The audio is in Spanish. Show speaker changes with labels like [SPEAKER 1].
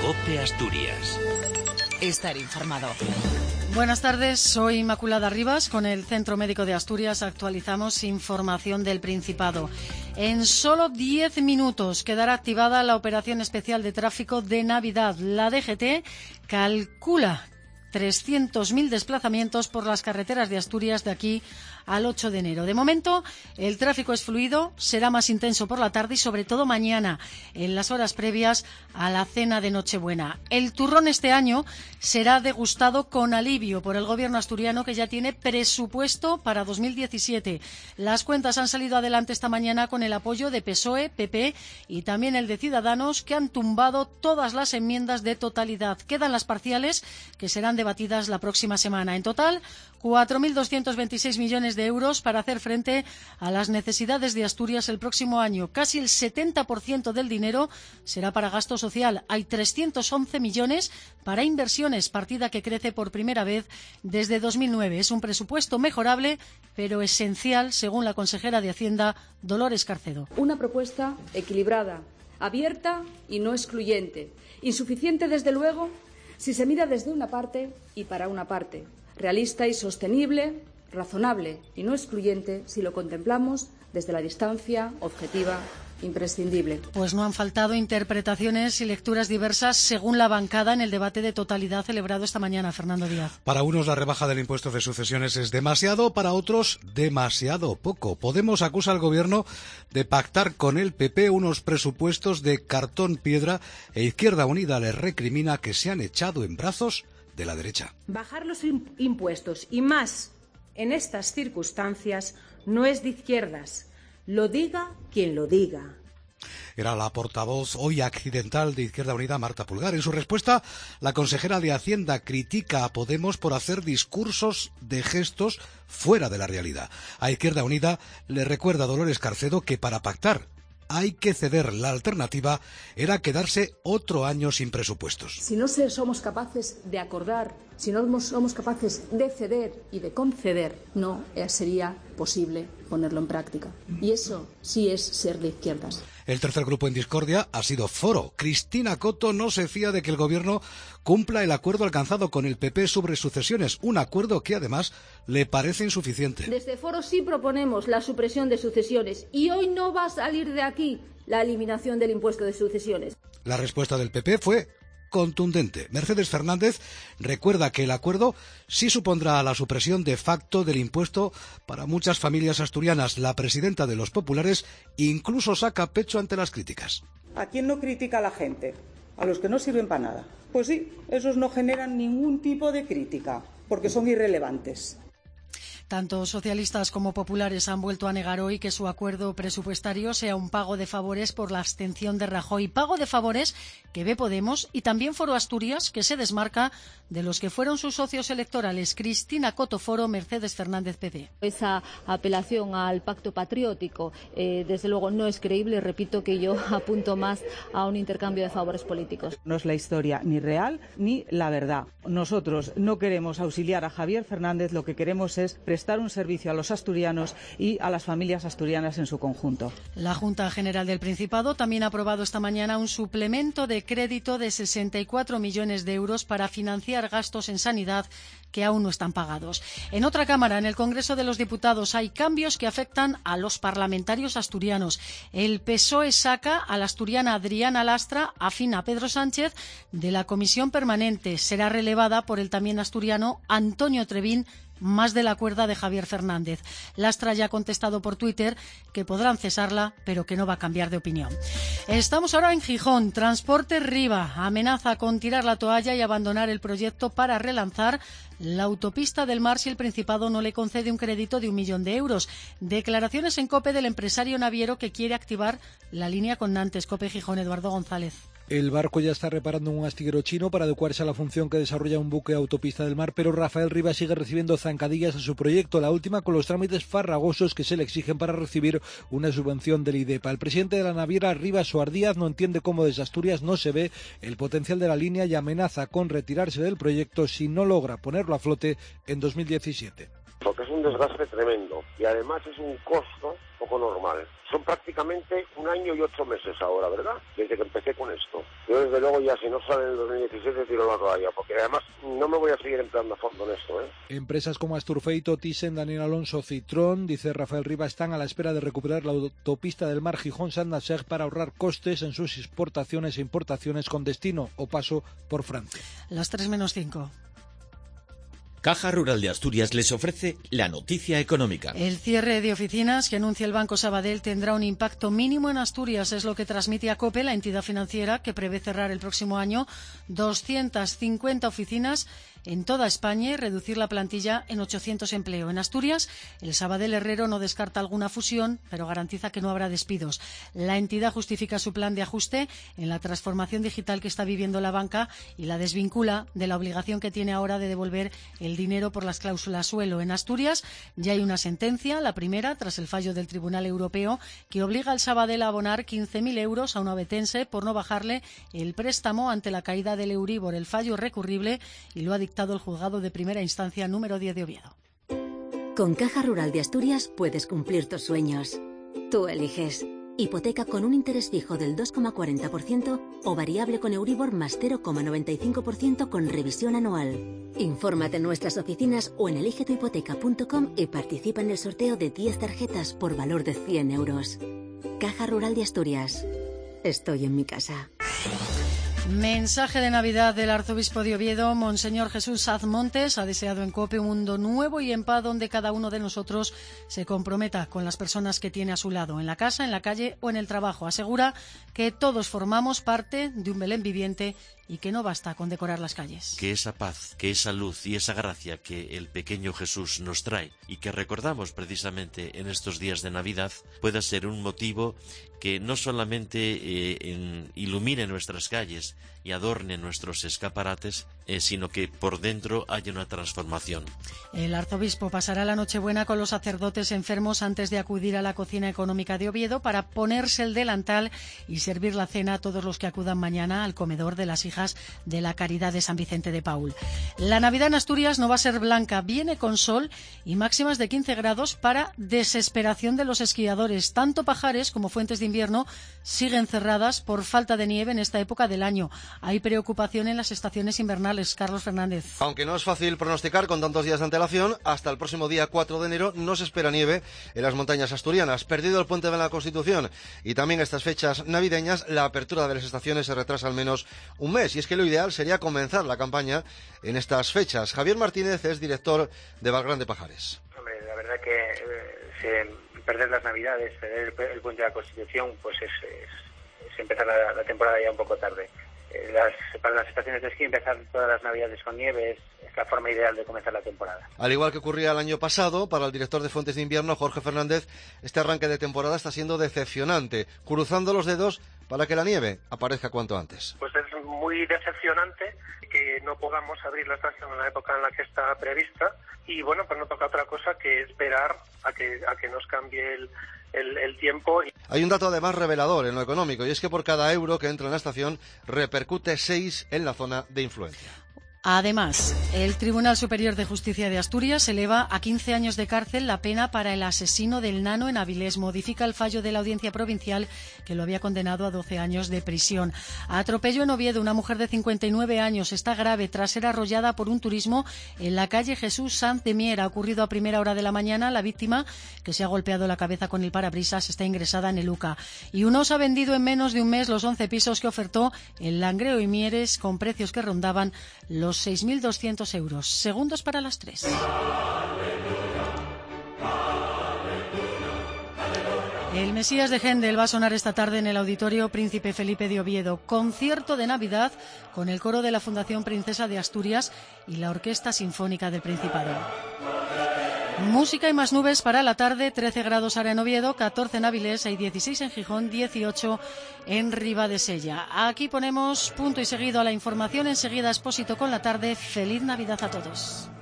[SPEAKER 1] COPE Asturias.
[SPEAKER 2] Estar informado.
[SPEAKER 3] Buenas tardes, soy Inmaculada Rivas. Con el Centro Médico de Asturias actualizamos información del Principado. En solo 10 minutos quedará activada la operación especial de tráfico de Navidad. La DGT calcula 300.000 desplazamientos por las carreteras de Asturias de aquí al 8 de enero. De momento, el tráfico es fluido, será más intenso por la tarde y sobre todo mañana, en las horas previas a la cena de Nochebuena. El turrón este año será degustado con alivio por el gobierno asturiano, que ya tiene presupuesto para 2017. Las cuentas han salido adelante esta mañana con el apoyo de PSOE, PP y también el de Ciudadanos, que han tumbado todas las enmiendas de totalidad. Quedan las parciales, que serán debatidas la próxima semana. En total, 4.226 millones de euros para hacer frente a las necesidades de Asturias el próximo año. Casi el 70% del dinero será para gasto social. Hay 311 millones para inversiones, partida que crece por primera vez desde 2009. Es un presupuesto mejorable, pero esencial, según la consejera de Hacienda, Dolores Carcedo.
[SPEAKER 4] Una propuesta equilibrada, abierta y no excluyente. Insuficiente, desde luego, si se mira desde una parte y para una parte. Realista y sostenible, razonable y no excluyente si lo contemplamos desde la distancia objetiva imprescindible.
[SPEAKER 3] Pues no han faltado interpretaciones y lecturas diversas según la bancada en el debate de totalidad celebrado esta mañana. Fernando Díaz.
[SPEAKER 5] Para unos la rebaja del impuesto de sucesiones es demasiado, para otros demasiado poco. Podemos acusa al gobierno de pactar con el PP unos presupuestos de cartón piedra e Izquierda Unida les recrimina que se han echado en brazos de la derecha.
[SPEAKER 6] Bajar los impuestos y más en estas circunstancias no es de izquierdas, lo diga quien lo diga.
[SPEAKER 5] Era la portavoz hoy accidental de Izquierda Unida, Marta Pulgar. En su respuesta, la consejera de Hacienda critica a Podemos por hacer discursos de gestos fuera de la realidad. A Izquierda Unida le recuerda a Dolores Carcedo que para pactar hay que ceder. La alternativa era quedarse otro año sin presupuestos.
[SPEAKER 4] Si no somos capaces de acordar, si no somos capaces de ceder y de conceder, no sería posible ponerlo en práctica. Y eso sí es ser de izquierdas.
[SPEAKER 5] El tercer grupo en discordia ha sido Foro. Cristina Coto no se fía de que el gobierno cumpla el acuerdo alcanzado con el PP sobre sucesiones, un acuerdo que además le parece insuficiente.
[SPEAKER 7] Desde Foro sí proponemos la supresión de sucesiones y hoy no va a salir de aquí la eliminación del impuesto de sucesiones.
[SPEAKER 5] La respuesta del PP fue contundente. Mercedes Fernández recuerda que el acuerdo sí supondrá la supresión de facto del impuesto para muchas familias asturianas. La presidenta de los populares incluso saca pecho ante las críticas.
[SPEAKER 8] ¿A quién no critica a la gente? A los que no sirven para nada. Pues sí, esos no generan ningún tipo de crítica, porque son irrelevantes.
[SPEAKER 3] Tanto socialistas como populares han vuelto a negar hoy que su acuerdo presupuestario sea un pago de favores por la abstención de Rajoy. Pago de favores que ve Podemos y también Foro Asturias, que se desmarca de los que fueron sus socios electorales. Cristina Coto Foro, Mercedes Fernández PP.
[SPEAKER 9] Esa apelación al pacto patriótico, desde luego no es creíble. Repito que yo apunto más a un intercambio de favores políticos.
[SPEAKER 8] No es la historia ni real ni la verdad. Nosotros no queremos auxiliar a Javier Fernández, lo que queremos es prestar un servicio a los asturianos y a las familias asturianas en su conjunto.
[SPEAKER 3] La Junta General del Principado también ha aprobado esta mañana un suplemento de crédito de 64 millones de euros para financiar gastos en sanidad que aún no están pagados. En otra Cámara, en el Congreso de los Diputados, hay cambios que afectan a los parlamentarios asturianos. El PSOE saca a la asturiana Adriana Lastra, afín a Pedro Sánchez, de la comisión permanente. Será relevada por el también asturiano Antonio Trevín, más de la cuerda de Javier Fernández. Lastra ya ha contestado por Twitter que podrán cesarla, pero que no va a cambiar de opinión. Estamos ahora en Gijón. Transporte Riva amenaza con tirar la toalla y abandonar el proyecto para relanzar la autopista del Mar si el Principado no le concede un crédito de 1 millón de euros. Declaraciones en COPE del empresario naviero que quiere activar la línea con Nantes. COPE Gijón, Eduardo González.
[SPEAKER 10] El barco ya está reparando un astillero chino para adecuarse a la función que desarrolla un buque de autopista del mar, pero Rafael Rivas sigue recibiendo zancadillas a su proyecto, la última con los trámites farragosos que se le exigen para recibir una subvención del IDEPA. El presidente de la naviera, Rivas Suardíaz, no entiende cómo desde Asturias no se ve el potencial de la línea y amenaza con retirarse del proyecto si no logra ponerlo a flote en 2017.
[SPEAKER 11] Porque es un desgaste tremendo y además es un costo
[SPEAKER 1] poco normal. Son prácticamente 1 año y 8 meses ahora, ¿verdad? Desde que empecé con esto. Yo desde luego ya si no sale en el 2017 tiro la toalla, porque además no me voy a seguir empleando a fondo en esto, ¿eh?
[SPEAKER 10] Empresas como Asturfeito, Thyssen, Daniel Alonso, Citroën, dice Rafael Rivas, están a la espera de recuperar la autopista del Mar Gijón-Saint-Nazaire para ahorrar costes en sus exportaciones e importaciones con destino o paso por Francia.
[SPEAKER 3] Las 3:05.
[SPEAKER 11] Caja Rural de Asturias les ofrece la noticia económica.
[SPEAKER 3] El cierre de oficinas que anuncia el Banco Sabadell tendrá un impacto mínimo en Asturias, es lo que transmite a COPE, la entidad financiera que prevé cerrar el próximo año 250 oficinas en toda España y reducir la plantilla en 800 empleos. En Asturias, el Sabadell Herrero no descarta alguna fusión, pero garantiza que no habrá despidos. La entidad justifica su plan de ajuste en la transformación digital que está viviendo la banca y la desvincula de la obligación que tiene ahora de devolver el dinero por las cláusulas suelo. En Asturias ya hay una sentencia, la primera, tras el fallo del Tribunal Europeo, que obliga al Sabadell a abonar 15.000 euros a un ovetense por no bajarle el préstamo ante la caída del Euribor. El fallo es recurrible y lo ha dictado el juzgado de primera instancia número 10 de Oviedo.
[SPEAKER 12] Con Caja Rural de Asturias puedes cumplir tus sueños. Tú eliges. Hipoteca con un interés fijo del 2,40% o variable con Euribor más 0,95% con revisión anual. Infórmate en nuestras oficinas o en eligetuhipoteca.com y participa en el sorteo de 10 tarjetas por valor de 100 euros. Caja Rural de Asturias. Estoy en mi casa.
[SPEAKER 3] Mensaje de Navidad del arzobispo de Oviedo, Monseñor Jesús Saz Montes, ha deseado en COPE un mundo nuevo y en paz donde cada uno de nosotros se comprometa con las personas que tiene a su lado, en la casa, en la calle o en el trabajo. Asegura que todos formamos parte de un Belén viviente y que no basta con decorar las calles.
[SPEAKER 13] Que esa paz, que esa luz y esa gracia que el pequeño Jesús nos trae y que recordamos precisamente en estos días de Navidad pueda ser un motivo que no solamente ilumine nuestras calles y adorne nuestros escaparates, sino que por dentro haya una transformación.
[SPEAKER 3] El arzobispo pasará la Nochebuena con los sacerdotes enfermos antes de acudir a la cocina económica de Oviedo para ponerse el delantal y servir la cena a todos los que acudan mañana al comedor de las hijas de la Caridad de San Vicente de Paúl. La Navidad en Asturias no va a ser blanca, viene con sol y máximas de 15 grados para desesperación de los esquiadores. Tanto Pajares como Fuentes de Invierno siguen cerradas por falta de nieve en esta época del año. Hay preocupación en las estaciones invernales. Carlos Fernández.
[SPEAKER 14] Aunque no es fácil pronosticar con tantos días de antelación, hasta el próximo día 4 de enero no se espera nieve en las montañas asturianas. Perdido el puente de la Constitución y también estas fechas navideñas, la apertura de las estaciones se retrasa al menos un mes. Y es que lo ideal sería comenzar la campaña en estas fechas. Javier Martínez es director de Valgrande Pajares.
[SPEAKER 15] Hombre, la verdad que perder las Navidades, perder el puente de la Constitución, pues es empezar la temporada ya un poco tarde. Para las estaciones de esquí empezar todas las Navidades con nieve es la forma ideal de comenzar la temporada.
[SPEAKER 14] Al igual que ocurría el año pasado, para el director de Fuentes de Invierno, Jorge Fernández, este arranque de temporada está siendo decepcionante, cruzando los dedos para que la nieve aparezca cuanto antes.
[SPEAKER 16] Pues es muy decepcionante que no podamos abrir la estación en la época en la que está prevista y bueno, pues no toca otra cosa que esperar a que nos cambie el tiempo.
[SPEAKER 14] Hay un dato además revelador en lo económico y es que por cada euro que entra en la estación repercute 6 en la zona de influencia.
[SPEAKER 3] Además, el Tribunal Superior de Justicia de Asturias eleva a 15 años de cárcel la pena para el asesino del Nano en Avilés. Modifica el fallo de la Audiencia Provincial que lo había condenado a 12 años de prisión. Atropello en Oviedo. Una mujer de 59 años está grave tras ser arrollada por un turismo en la calle Jesús Sanz de Mier. Ha ocurrido a primera hora de la mañana. La víctima, que se ha golpeado la cabeza con el parabrisas, está ingresada en el UCA. Y Unos ha vendido en menos de un mes los 11 pisos que ofertó en Langreo y Mieres con precios que rondaban los 6.200 euros. Segundos para las 3. El Mesías de Händel va a sonar esta tarde en el Auditorio Príncipe Felipe de Oviedo. Concierto de Navidad con el coro de la Fundación Princesa de Asturias y la Orquesta Sinfónica del Principado. Música y más nubes para la tarde. 13 grados ahora en Oviedo, 14 en Avilés, hay 16 en Gijón, 18 en Ribadesella. Aquí ponemos punto y seguido a la información. Enseguida Expósito con la tarde. Feliz Navidad a todos.